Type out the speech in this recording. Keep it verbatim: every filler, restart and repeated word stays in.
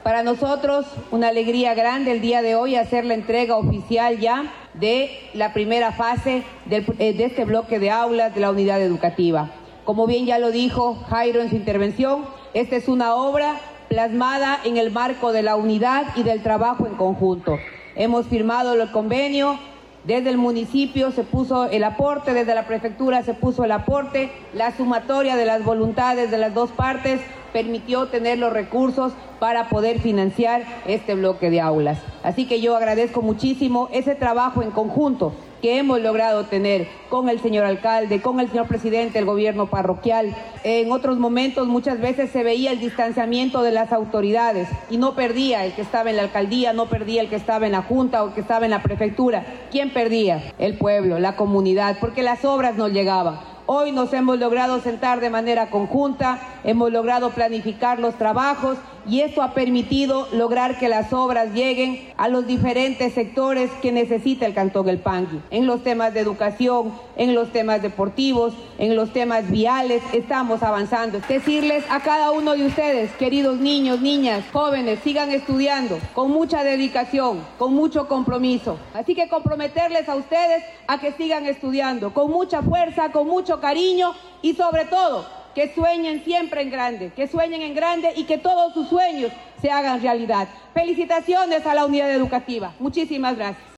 Para nosotros, una alegría grande el día de hoy hacer la entrega oficial ya de la primera fase del, de este bloque de aulas de la unidad educativa. Como bien ya lo dijo Jairo en su intervención, esta es una obra plasmada en el marco de la unidad y del trabajo en conjunto. Hemos firmado el convenio, desde el municipio se puso el aporte, desde la prefectura se puso el aporte, la sumatoria de las voluntades de las dos partes permitió tener los recursos para poder financiar este bloque de aulas. Así que yo agradezco muchísimo ese trabajo en conjunto que hemos logrado tener con el señor alcalde, con el señor presidente del gobierno parroquial. En otros momentos muchas veces se veía el distanciamiento de las autoridades y no perdía el que estaba en la alcaldía, no perdía el que estaba en la junta o el que estaba en la prefectura. ¿Quién perdía? El pueblo, la comunidad, porque las obras no llegaban. Hoy nos hemos logrado sentar de manera conjunta, hemos logrado planificar los trabajos y esto ha permitido lograr que las obras lleguen a los diferentes sectores que necesita el Cantón El Pangui. En los temas de educación, en los temas deportivos, en los temas viales, estamos avanzando. Decirles a cada uno de ustedes, queridos niños, niñas, jóvenes, sigan estudiando con mucha dedicación, con mucho compromiso. Así que comprometerles a ustedes a que sigan estudiando con mucha fuerza, con mucho cariño y sobre todo que sueñen siempre en grande, que sueñen en grande y que todos sus sueños se hagan realidad. Felicitaciones a la unidad educativa. Muchísimas gracias.